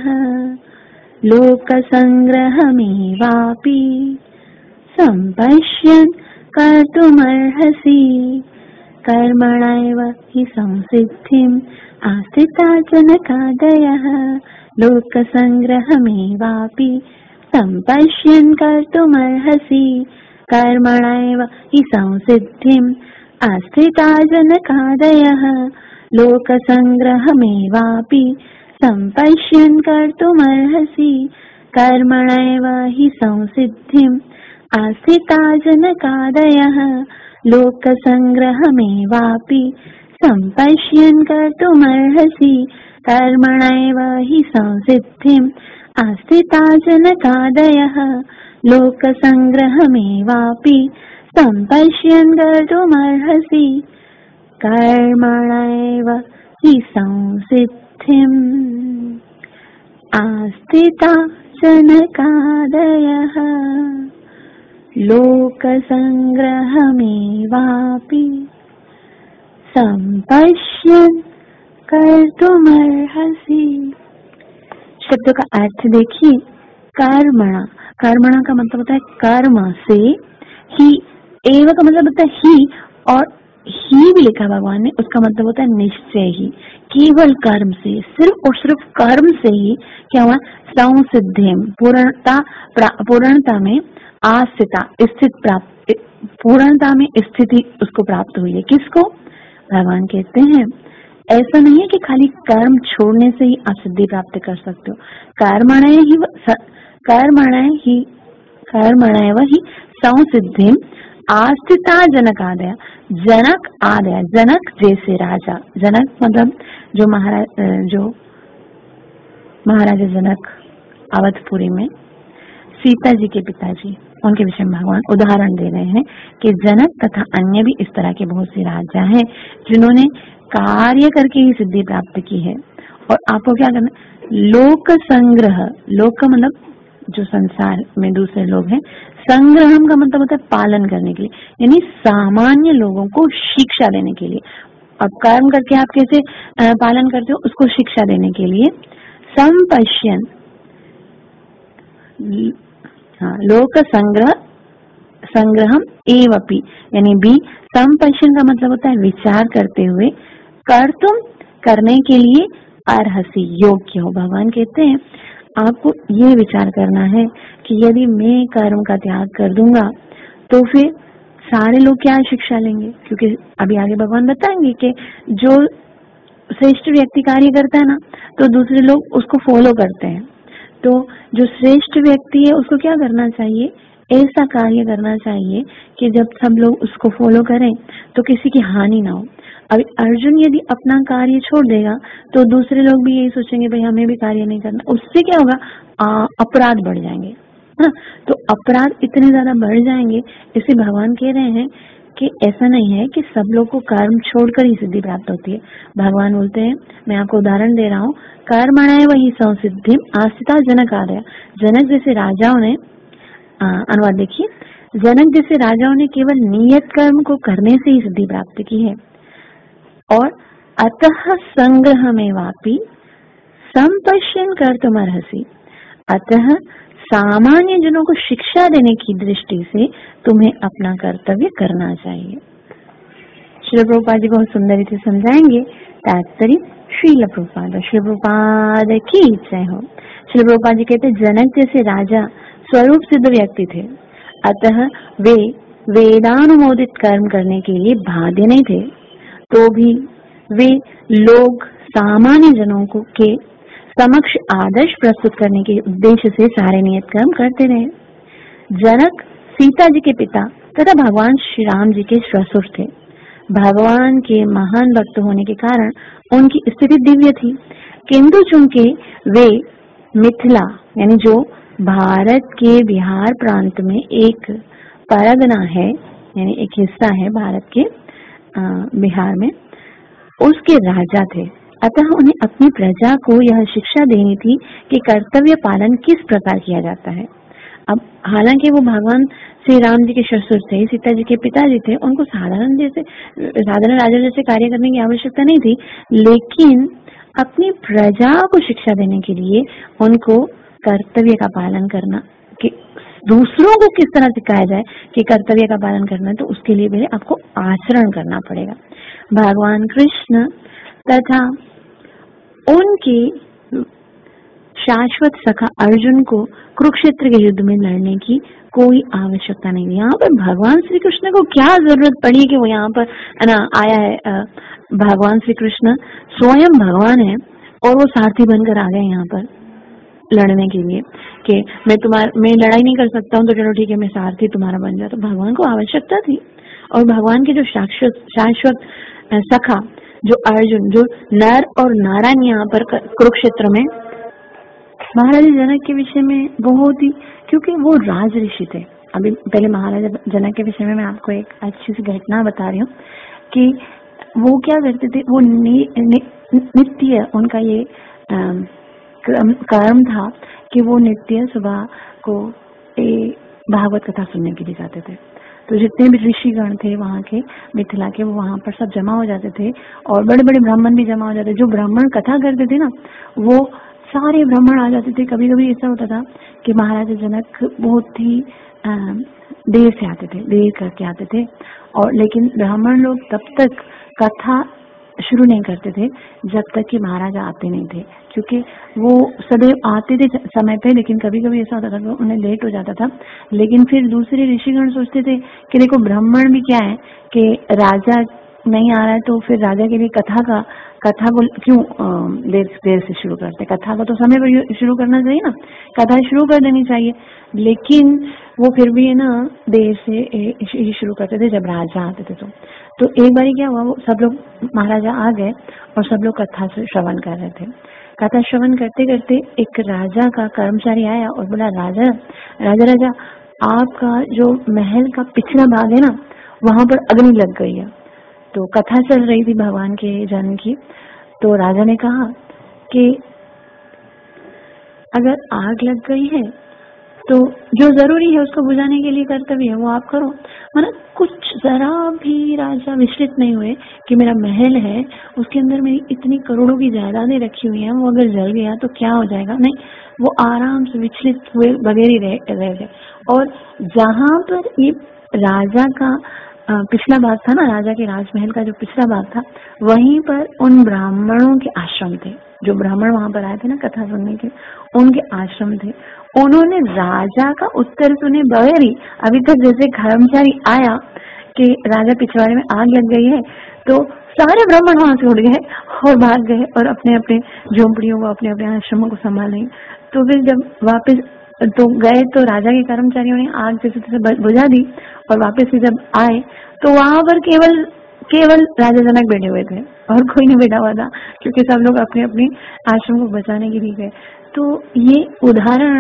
लोकसंग्रहमेवापि सम्पश्यन् कर्तुमर्हसि। कर्मणैव हि संसिद्धिम् आस्थिता जनकादयः लोकसंग्रहमेवापि सम्पश्यन् कर्तुमर्हसि। कर्मणैव हि संसिद्धिम् आस्थिता जनकादयः लोकसंग्रहमेवापि सम्पश्यन् कर्तुमर्हसि। कर्मणैव हि संसिद्धिम् आस्थिता जनकादयः लोकसंग्रहमेवापि सम्पश्यन् कर्तुमर्हसि। कर्मणैव हि संसिद्धिम् आस्थिता जनकादयः लोकसंग्रहमेवापि सम्पश्यन् कर्तुमर्हसि। कर्मणैव हि संसिद्धिम् आस्थिता जनकादयः लोकसंग्रहमेवापि सम्पश्यन् कर्तुमर्हसि। शब्द का अर्थ देखिए, कर्मणा, कर्मणा का मतलब होता है कर्म से, ही एव का मतलब होता है ही, और ही भी लिखा भगवान ने, उसका मतलब होता है निश्चय ही। केवल कर्म से, सिर्फ और सिर्फ कर्म से ही क्या हुआ, संसिद्धिम पूर्णता, पूर्णता में आस्थिता स्थित प्राप्त, पूर्णता में स्थिति उसको प्राप्त हुई है। किसको? भगवान कहते हैं ऐसा नहीं है कि खाली कर्म छोड़ने से ही आप सिद्धि प्राप्त कर सकते हो। कर्मणय ही कर्मणय ही कर्मणय ही संसिद्धि आस्थिता जनक आदया। जनक आदया, जनक जैसे राजा, जनक मतलब जो महाराज जो महाराजा जनक अवधपुरी में सीता जी के पिताजी, उनके विषय में भगवान उदाहरण दे रहे हैं कि जनक तथा अन्य भी इस तरह के बहुत से राजा हैं जिन्होंने कार्य करके ही सिद्धि प्राप्त की है। और आपको क्या करना, लोक संग्रह, लोक का मतलब जो संसार में दूसरे लोग हैं, संग्रहम का मतलब होता है पालन करने के लिए, यानी सामान्य लोगों को शिक्षा देने के लिए। अब कर्म करके आप कैसे पालन करते हो उसको शिक्षा देने के लिए। संपश्यन, हाँ, लोक संग्रह संग्रहम एवपि, यानी बी संपश्यन का मतलब होता है विचार करते हुए, कर तुम करने के लिए अर्हसी, योग्य हो। भगवान कहते हैं आपको ये विचार करना है कि यदि मैं कर्म का त्याग कर दूंगा तो फिर सारे लोग क्या शिक्षा लेंगे, क्योंकि अभी आगे भगवान बताएंगे कि जो श्रेष्ठ व्यक्ति कार्य करता है ना तो दूसरे लोग उसको फॉलो करते हैं। तो जो श्रेष्ठ व्यक्ति है उसको क्या करना चाहिए, ऐसा कार्य करना चाहिए कि जब सब लोग उसको फॉलो करें तो किसी की हानि ना हो। अभी अर्जुन यदि अपना कार्य छोड़ देगा तो दूसरे लोग भी यही सोचेंगे भाई हमें भी कार्य नहीं करना, उससे क्या होगा, आ, अपराध बढ़ जाएंगे, है ना। तो अपराध इतने ज्यादा बढ़ जाएंगे, इसे भगवान कह रहे हैं कि ऐसा नहीं है कि सब लोग को कर्म छोड़कर ही सिद्धि प्राप्त होती है। भगवान बोलते हैं, मैं आपको उदाहरण दे रहा हूँ, कर्मणाय वही संसिद्धि आस्थिता जनक आदया। जनक जैसे राजाओं ने, अनुवाद देखिए, जनक जैसे राजाओं ने केवल नियत कर्म को करने से ही सिद्धि प्राप्त की है। और अतः संग्रह में वापी संपश्यन कर्तुमर्हसि, अतः सामान्य जनों को शिक्षा देने की दृष्टि से तुम्हें अपना कर्तव्य करना चाहिए। श्रील प्रभुपाद जी बहुत सुंदर रीति समझाएंगे। तात्पर्य श्रील प्रभुपाद श्रील प्रभुपाद की जय हो। श्रील प्रभुपाद जी कहते जनक जैसे राजा स्वरूप सिद्ध व्यक्ति थे, अतः वे वेदानुमोदित कर्म करने के लिए बाध्य नहीं थे, तो भी वे लोग सामान्य जनों को के समक्ष आदर्श प्रस्तुत करने के उद्देश्य से सारे नियत कर्म करते रहे। जनक सीता जी के पिता तथा भगवान श्री राम जी के ससुर थे। भगवान के महान भक्त होने के कारण उनकी स्थिति दिव्य थी, किंतु चूंकि वे मिथिला यानी जो भारत के बिहार प्रांत में एक परगना है, यानी एक हिस्सा है भारत के बिहार में, उसके राजा थे, अतः उन्हें अपनी प्रजा को यह शिक्षा देनी थी कि कर्तव्य पालन किस प्रकार किया जाता है। अब हालांकि वो भगवान श्री राम जी के ससुर थे, सीता जी के पिताजी थे, उनको साधारण जैसे साधारण राजा जैसे कार्य करने की आवश्यकता नहीं थी, लेकिन अपनी प्रजा को शिक्षा देने के लिए उनको कर्तव्य का पालन करना, कि दूसरों को किस तरह सिखाया जाए कि कर्तव्य का पालन करना है, तो उसके लिए पहले आपको आचरण करना पड़ेगा। भगवान कृष्ण तथा उनके शाश्वत सखा अर्जुन को कुरुक्षेत्र के युद्ध में लड़ने की कोई आवश्यकता नहीं है। यहाँ पर भगवान श्री कृष्ण को क्या जरूरत पड़ी कि वो यहाँ पर ना आया है। भगवान श्री कृष्ण स्वयं भगवान है और वो सारथी बनकर आ गए यहाँ पर लड़ने के लिए कि मैं तुम्हारा मैं लड़ाई नहीं कर सकता हूँ तो चलो ठीक है मैं सारथी तुम्हारा बन जाता। तो भगवान को आवश्यकता थी, और भगवान के जो शाश्वत शाश्वत सखा जो अर्जुन, जो नर और नारायण यहाँ पर कुरुक्षेत्र में महाराजा जनक के विषय में बहुत ही, क्योंकि वो राज ऋषि थे। अभी पहले महाराजा जनक के विषय में मैं आपको एक अच्छी सी घटना बता रही हूँ कि वो क्या करते थे, वो नि, नि, नित्य उनका ये कर्म था कि वो नित्य सुबह को भागवत कथा सुनने के लिए जाते थे। तो जितने भी ऋषिगण थे वहाँ के मिथिला के, वो वहाँ पर सब जमा हो जाते थे, और बड़े बड़े ब्राह्मण भी जमा हो जाते थे। जो ब्राह्मण कथा करते थे ना, वो सारे ब्राह्मण आ जाते थे। कभी कभी ऐसा होता था कि महाराजा जनक बहुत ही देर से आते थे, देर करके आते थे, और लेकिन ब्राह्मण लोग तब तक कथा शुरू नहीं करते थे जब तक कि महाराजा आते नहीं थे, क्योंकि वो सदैव आते थे समय पे, लेकिन कभी कभी ऐसा होता था कि उन्हें लेट हो जाता था। लेकिन फिर दूसरे ऋषिगण सोचते थे कि देखो ब्राह्मण भी क्या है कि राजा नहीं आ रहा है तो फिर राजा के लिए कथा का कथा को क्यों देर देर से शुरू करते? कथा को तो समय पर शुरू करना चाहिए ना, कथा शुरू कर देनी चाहिए। लेकिन वो फिर भी है ना देर से शुरू करते थे जब राजा आते थे। तो तो एक बार क्या हुआ, वो सब लोग महाराजा आ गए और सब लोग कथा से श्रवण कर रहे थे। कथा श्रवण करते करते एक राजा का कर्मचारी आया और बोला, राजा राजा राजा आपका जो महल का पिछला भाग है ना, वहां पर अग्नि लग गई है। तो कथा चल रही थी भगवान के जन्म की। तो राजा ने कहा कि अगर आग लग गई है तो जो जरूरी है उसको बुझाने के लिए कर्तव्य है वो आप करो। मतलब कुछ जरा भी राजा विचलित नहीं हुए कि मेरा महल है, उसके अंदर मेरी इतनी करोड़ों की जायदादें रखी हुई हैं, वो अगर जल गया तो क्या हो जाएगा। नहीं, वो आराम से विचलित हुए बगैर ही रह गए। और जहां पर ये राजा का पिछला भाग था ना, राजा के राजमहल का जो पिछला भाग था, वहीं पर उन ब्राह्मणों के आश्रम थे। जो ब्राह्मण वहां पर आए थे ना कथा सुनने के, उनके आश्रम थे। उन्होंने राजा का उत्तर सुने बगैर ही, अभी तक जैसे कर्मचारी आया कि राजा पिछवाड़े में आग लग गई है, तो सारे ब्राह्मण वहां से उड़ गए और भाग गए और अपने अपने झोंपड़ियों को, अपने अपने आश्रमों को संभाले। तो फिर जब वापस तो गए तो राजा के कर्मचारियों ने आग जैसे तैसे बुझा दी और वापस से जब आए तो वहां पर केवल केवल राजा जनक बैठे हुए थे और कोई नहीं बैठा हुआ था, क्योंकि सब लोग अपने अपने आश्रम को बचाने के लिए गए। तो ये उदाहरण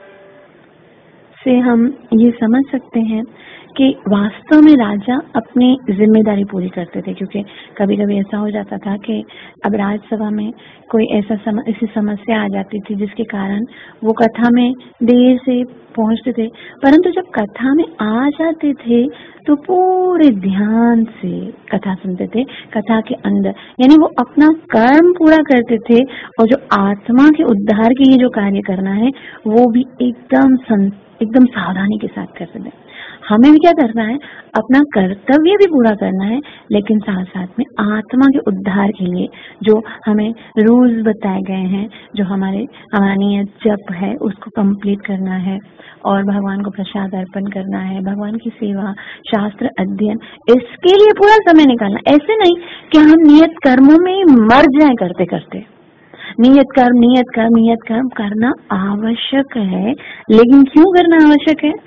से हम ये समझ सकते हैं कि वास्तव में राजा अपनी जिम्मेदारी पूरी करते थे। क्योंकि कभी कभी ऐसा हो जाता था कि अब राजसभा में कोई ऐसा सम, ऐसी समस्या आ जाती थी जिसके कारण वो कथा में देर से पहुंचते थे, परंतु जब कथा में आ जाते थे तो पूरे ध्यान से कथा सुनते थे। कथा के अंदर यानी वो अपना कर्म पूरा करते थे और जो आत्मा के उद्धार के लिए जो कार्य करना है वो भी एकदम एकदम सावधानी के साथ करते थे। हमें भी क्या करना है, अपना कर्तव्य भी पूरा करना है, लेकिन साथ साथ में आत्मा के उद्धार के लिए जो हमें रूल्स बताए गए हैं, जो हमारे हमारा नियत जप है उसको कंप्लीट करना है और भगवान को प्रसाद अर्पण करना है, भगवान की सेवा, शास्त्र अध्ययन, इसके लिए पूरा समय निकालना। ऐसे नहीं कि हम नियत कर्मों में मर जाए करते करते। नियत कर्म नियत कर्म नियत कर्म करना आवश्यक है, लेकिन क्यों करना आवश्यक है?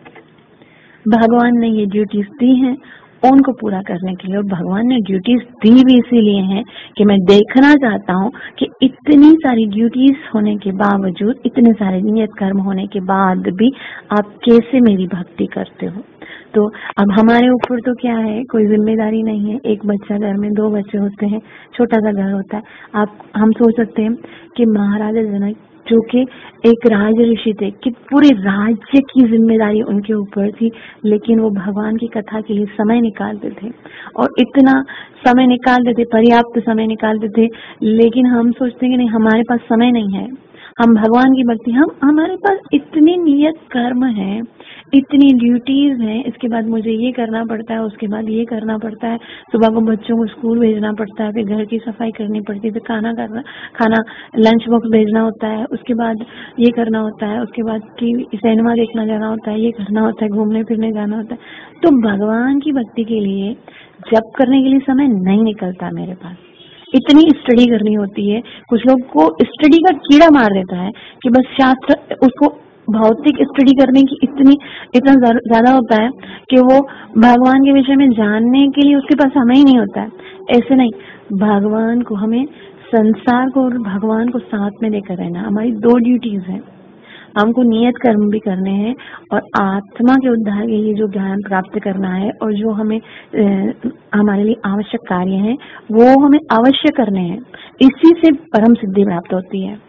भगवान ने ये ड्यूटीज दी हैं उनको पूरा करने के लिए, और भगवान ने ड्यूटीज दी भी इसीलिए हैं कि मैं देखना चाहता हूँ कि इतनी सारी ड्यूटीज होने के बावजूद, इतने सारे नियत कर्म होने के बाद भी आप कैसे मेरी भक्ति करते हो। तो अब हमारे ऊपर तो क्या है, कोई जिम्मेदारी नहीं है। एक बच्चा घर में, दो बच्चे होते हैं, छोटा सा घर होता है। आप हम सोच सकते हैं कि महाराजा जनक जो कि एक राज ऋषि थे, कि पूरे राज्य की जिम्मेदारी उनके ऊपर थी, लेकिन वो भगवान की कथा के लिए समय निकालते थे और इतना समय निकालते थे, पर्याप्त समय निकालते थे। लेकिन हम सोचते हैं कि नहीं, हमारे पास समय नहीं है, हम भगवान की भक्ति, हम हमारे पास इतनी नियत कर्म है, इतनी ड्यूटीज हैं, इसके बाद मुझे ये करना पड़ता है, उसके बाद ये करना पड़ता है, सुबह को बच्चों को स्कूल भेजना पड़ता है, फिर घर की सफाई करनी पड़ती है, फिर खाना करना खाना लंच बॉक्स भेजना होता है, उसके बाद ये करना होता है, उसके बाद टीवी सिनेमा देखना जाना होता है, ये करना होता है, घूमने फिरने जाना होता है। तो भगवान की भक्ति के लिए जप करने के लिए समय नहीं निकलता मेरे पास। इतनी स्टडी करनी होती है, कुछ लोग को स्टडी का कीड़ा मार देता है कि बस शास्त्र, उसको भौतिक स्टडी करने की इतनी इतना ज्यादा होता है कि वो भगवान के विषय में जानने के लिए उसके पास समय ही नहीं होता है। ऐसे नहीं, भगवान को, हमें संसार को और भगवान को साथ में लेकर रहना, हमारी दो ड्यूटीज हैं। हमको नियत कर्म भी करने हैं और आत्मा के उद्धार के लिए जो ज्ञान प्राप्त करना है और जो हमें ए, हमारे लिए आवश्यक कार्य हैं वो हमें अवश्य करने हैं। इसी से परम सिद्धि प्राप्त होती है।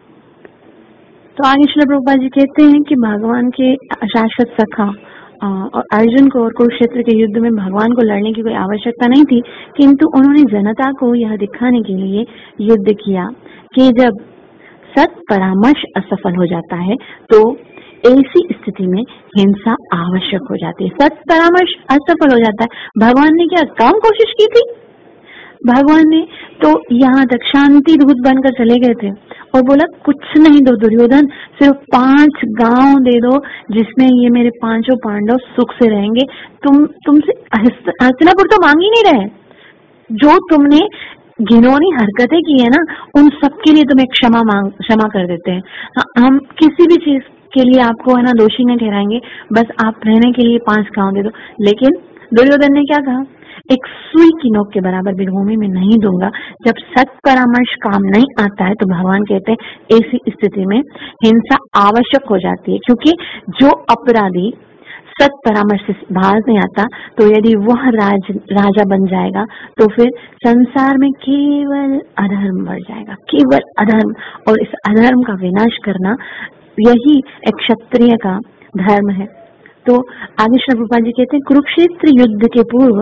तो आगे श्रील प्रभुपाद जी कहते हैं कि भगवान के शाश्वत सखा और अर्जुन को और कुरुक्षेत्र के युद्ध में भगवान को लड़ने की कोई आवश्यकता नहीं थी, किंतु उन्होंने जनता को यह दिखाने के लिए युद्ध किया कि जब सत परामर्श असफल हो जाता है तो ऐसी स्थिति में हिंसा आवश्यक हो जाती है। सत परामर्श असफल हो जाता है, भगवान ने क्या कम कोशिश की थी? भगवान ने तो यहाँ तक शांति दूत बनकर चले गए थे और बोला कुछ नहीं दो दुर्योधन, सिर्फ पांच गांव दे दो जिसमें ये मेरे पांचों पांडव सुख से रहेंगे। तुम तुमसे हस्तिनापुर तो मांग ही नहीं रहे, जो तुमने घिनौनी हरकतें की है ना, उन सब के लिए तुम्हें क्षमा मांग क्षमा कर देते हैं। हाँ, हम किसी भी चीज के लिए आपको है ना दोषी नहीं ठहराएंगे, बस आप रहने के लिए पांच गांव दे दो। लेकिन दुर्योधन ने क्या कहा, एक सुई की नोक के बराबर भी भूमि में नहीं दूंगा। जब सत परामर्श काम नहीं आता है तो भगवान कहते हैं ऐसी स्थिति में हिंसा आवश्यक हो जाती है, क्योंकि जो अपराधी सत परामर्श से बाहर नहीं आता, तो यदि वह राज राजा बन जाएगा तो फिर संसार में केवल अधर्म बढ़ जाएगा, केवल अधर्म। और इस अधर्म का विनाश करना यही एक क्षत्रिय का धर्म है। तो आगे श्री प्रभुपाद जी कहते हैं, कुरुक्षेत्र युद्ध के पूर्व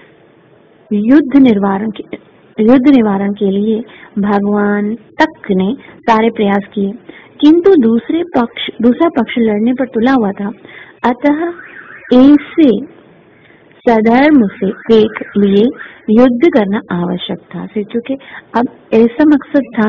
युद्ध निवारण के युद्ध निवारण के लिए भगवान तक ने सारे प्रयास किए, किंतु दूसरे पक्ष दूसरा पक्ष लड़ने पर तुला हुआ था। अतः ऐसे सधर्म से एक लिए युद्ध करना आवश्यक था, क्योंकि अब ऐसा मकसद था,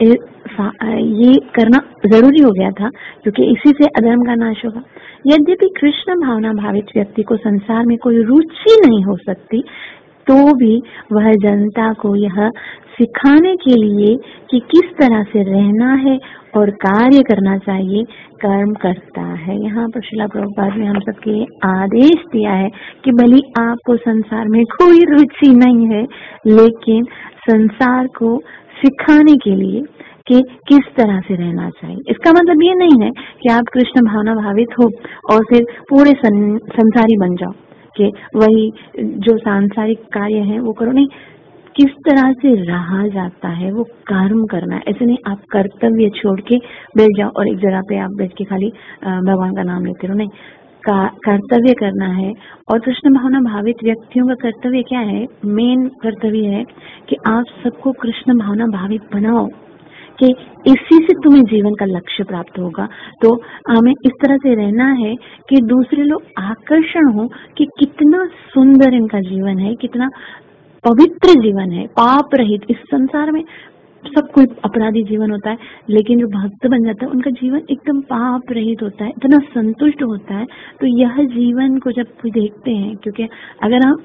ये करना जरूरी हो गया था, क्योंकि इसी से अधर्म का नाश होगा। यद्यपि कृष्ण भावना भावित व्यक्ति को संसार में कोई रुचि नहीं हो सकती, तो भी वह जनता को यह सिखाने के लिए कि किस तरह से रहना है और कार्य करना चाहिए, कर्म करता है। यहाँ पर श्रील प्रभुपाद ने हम सबके आदेश दिया है कि भले आपको संसार में कोई रुचि नहीं है, लेकिन संसार को सिखाने के लिए कि किस तरह से रहना चाहिए। इसका मतलब ये नहीं है कि आप कृष्ण भावना भावित हो और फिर पूरे सं, संसारी बन जाओ कि वही जो सांसारिक कार्य है वो करो, नहीं। किस तरह से रहा जाता है वो कर्म करना है। ऐसे नहीं आप कर्तव्य छोड़ के बैठ जाओ और एक जगह पे आप बैठ के खाली भगवान का नाम लेते रहो, नहीं। कर्तव्य करना है। और कृष्ण भावना भावित व्यक्तियों का कर्तव्य क्या है, मेन कर्तव्य है कि आप सबको कृष्ण भावना भावित बनाओ, कि इसी से तुम्हें जीवन का लक्ष्य प्राप्त होगा। तो हमें इस तरह से रहना है कि दूसरे लोग आकर्षण हो कि कितना सुंदर इनका जीवन है, कितना पवित्र जीवन है, पाप रहित। इस संसार में सब कोई अपराधी जीवन होता है, लेकिन जो भक्त बन जाता है उनका जीवन एकदम पाप रहित होता है, इतना संतुष्ट होता है। तो यह जीवन को जब कोई देखते हैं, क्योंकि अगर हम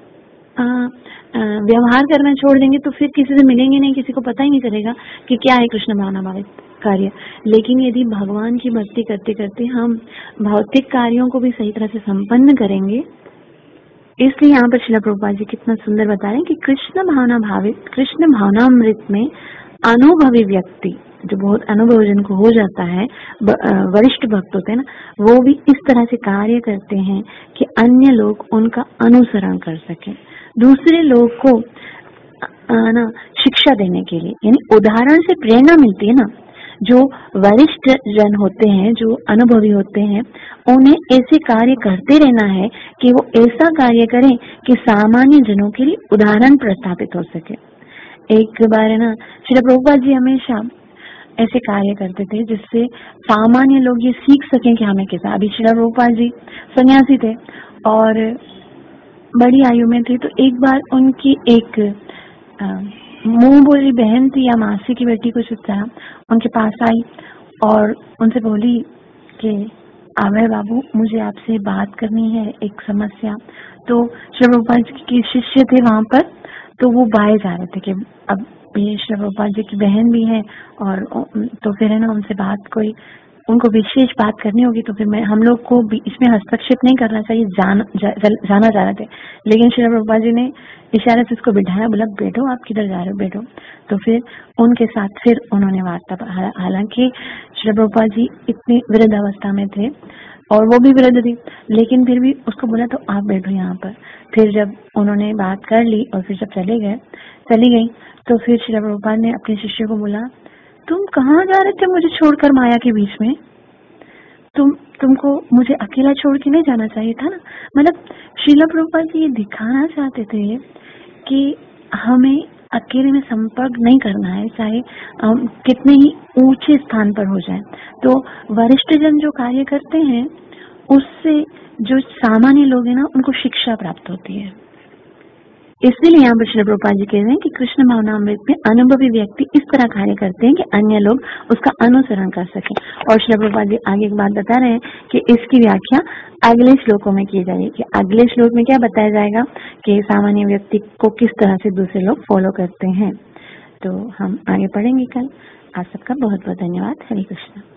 व्यवहार करना छोड़ देंगे तो फिर किसी से मिलेंगे नहीं, किसी को पता ही नहीं चलेगा कि क्या है कृष्ण भावना भावित कार्य। लेकिन यदि भगवान की भक्ति करते करते हम भौतिक कार्यों को भी सही तरह से संपन्न करेंगे, इसलिए यहाँ पर श्रील प्रभुपाद जी कितना सुंदर बता रहे हैं कि कृष्ण भावना भावित, कृष्ण भावनामृत में अनुभवी व्यक्ति, जो बहुत अनुभवजन को हो जाता है, वरिष्ठ भक्त होते हैं ना, वो भी इस तरह से कार्य करते हैं कि अन्य लोग उनका अनुसरण कर सके, दूसरे लोग को ना शिक्षा देने के लिए, यानी उदाहरण से प्रेरणा मिलती है ना। जो वरिष्ठ जन होते हैं, जो अनुभवी होते हैं, उन्हें ऐसे कार्य करते रहना है कि वो ऐसा कार्य करें कि सामान्य जनों के लिए उदाहरण प्रस्थापित हो सके। एक बार है ना, श्री प्रभुपाद जी हमेशा ऐसे कार्य करते थे जिससे सामान्य लोग ये सीख सकें कि हमें कैसा। अभी श्री प्रभुपाद जी सन्यासी थे और बड़ी आयु में थे, तो एक बार उनकी एक मुंह बोली बहन थी या मासी की बेटी कुछ इस तरह उनके पास आई और उनसे बोली कि अभय बाबू, मुझे आपसे बात करनी है, एक समस्या। तो श्री प्रभुपाद जी के शिष्य थे वहां पर, तो वो बाहर जा रहे थे कि अब ये श्री प्रभुपाद जी की बहन भी है और तो फिर है ना उनसे बात, कोई उनको विशेष बात करनी होगी, तो फिर मैं हम लोग को भी इसमें हस्तक्षेप नहीं करना चाहिए, जान जा, जाना जा रहे थे। लेकिन श्री प्रभुपाद जी ने इशारे से उसको बिठाया, बोला बैठो, आप किधर जा रहे हो, बैठो। तो फिर उनके साथ फिर उन्होंने वार्ता, हालांकि श्री प्रभुपाद जी इतनी वृद्ध अवस्था में थे और वो भी वृद्ध थी, लेकिन फिर भी उसको बोला तो आप बैठो यहाँ पर। फिर जब उन्होंने बात कर ली और फिर जब चले गए चली गई तो फिर श्री प्रभुपाद ने अपने शिष्य को बोला, तुम कहाँ जा रहे थे मुझे छोड़कर माया के बीच में? तुम तुमको मुझे अकेला छोड़ के नहीं जाना चाहिए था ना। मतलब श्रील प्रभुपाद जी ये दिखाना चाहते थे कि हमें अकेले में संपर्क नहीं करना है, चाहे कितने ही ऊंचे स्थान पर हो जाए। तो वरिष्ठ जन जो कार्य करते हैं उससे जो सामान्य लोग हैं ना उनको शिक्षा प्राप्त होती है। इसलिए यहाँ पर श्री प्रभुपाद जी कह रहे हैं कि कृष्ण भावनामृत में अनुभवी व्यक्ति इस तरह कार्य करते हैं कि अन्य लोग उसका अनुसरण कर सके। और श्री प्रभुपाद जी आगे एक बात बता रहे हैं कि इसकी व्याख्या अगले श्लोकों में की जाएगी कि अगले श्लोक में क्या बताया जाएगा कि सामान्य व्यक्ति को किस तरह से दूसरे लोग फॉलो करते हैं। तो हम आगे पढ़ेंगे कल। आप सबका बहुत बहुत धन्यवाद। हरे कृष्ण।